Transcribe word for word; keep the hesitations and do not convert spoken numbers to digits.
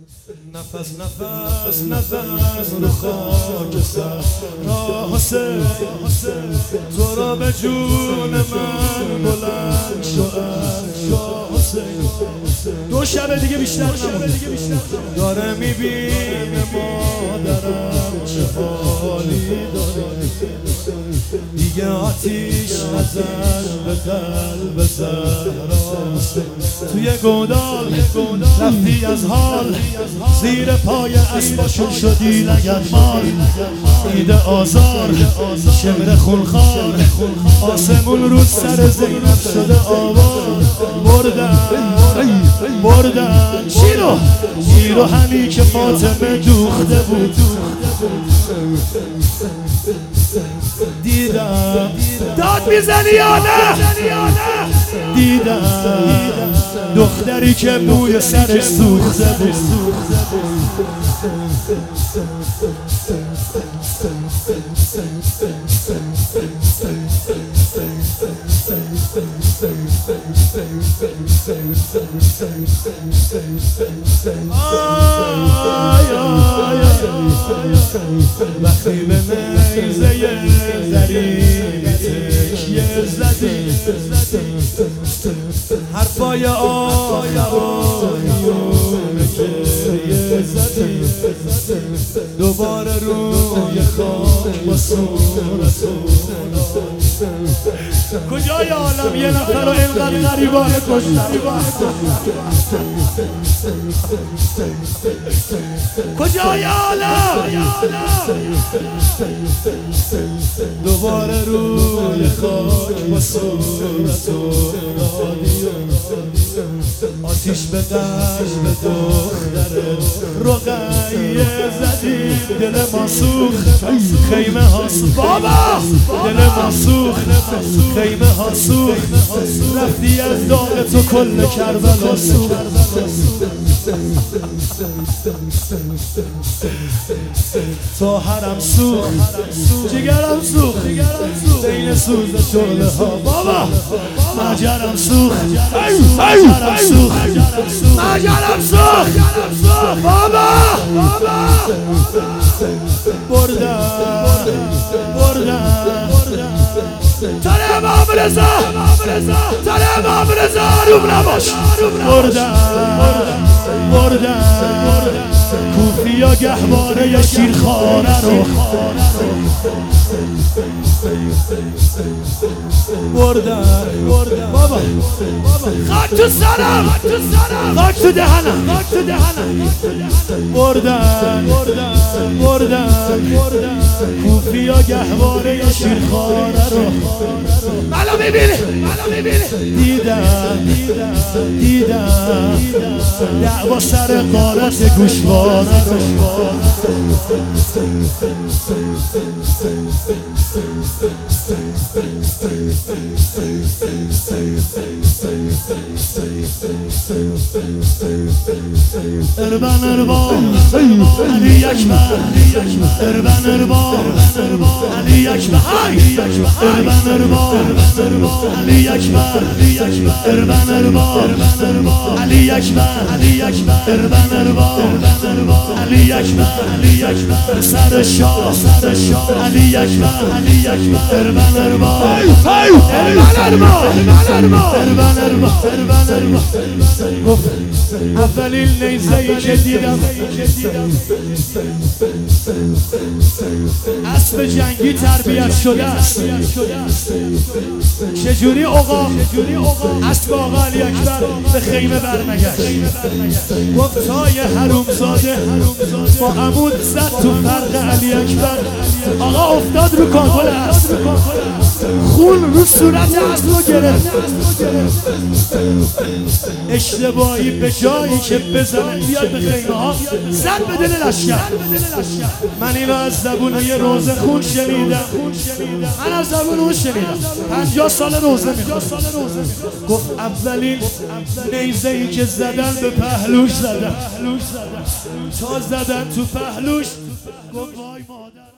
نفس نفس نفس رو خاک سر را حسین تو را به جون من بلند شو حسین. دو شب دیگه بیشتر داره میبینه مادرم چه حالی داره، دیگه آتیش نزن به قلب زهرا. توی گودال رفتی از حال، زیر پای اسباشون شدی لگدمال. ایده آزار شمر خونخوار، آسمون رو سر زینب شده آوار. بردن بردن چی رو؟ چی رو همی که فاطمه دوخته بود. دیدم داد میزنی یا نه؟ دیدم دختری که بوی سرش سوخته بود. وقتی به نیزه زرین تکیه زدی، حرفای آخرانیومه که زدی، دوباره روی خاک با صورت. کجای عالم یه نفر رو اینقدر غریبانه کشتن؟ کجای عالم دوباره روی خاک با صورت و آتیش به قلب دختره رقیه زدی. دل ما سوخت خیمه ها سوخت بابا، دل ما سوخت خیمه ها سوخت. رفتی از داغ تو کل کربلا سوخت. تا حرم سوخت جگرم سوخت، بین سوز شعله ها بابا. مجرم سوخت مجرم سوخت مجرم سوخت بابا. بردن بردن تره امام رضا تره امام رضا روم نباش. بردن بردن کوفیا گهواره شیرخواره رو بردن بابا. خاک تو سرم خاک تو دهنم بردن بردن کوفیا گهواره شیرخواره رو. منو میبینی؟ دیدم دیدم دعوا سر غارت گوشواره رو. اربن اربان علی اکبر اربن اربان علی اکبر اربن اربان علی اکبر اربن اربان علی اکبر اربن اربان علی اکبر سر شاه علی اکبر اربن اربان اربن اربان. اولین نیزه‌ای که دیدم اسب جنگی تربیت شده است. چجوری آقا اسب آقا علی اکبر به خیمه برنگشت؟ گفت تای حرومزاده با عمود زد تو فرق علی اکبر. آقا افتاد رو کاکل اسب، خون رو صورت اسب رو گرفت. اشتباهی به جایی که بزنه بیاد به خیمه ها زد به دل لشکر. من اینو از زبونای روزه خون شنیدم، من از زبون اون شنیدم. پنجاه سال روزه میخواد. گفت اولین نیزه‌ای که زدن به پهلوش زدن، تا زدن تو پهلوش گفت وای مادر.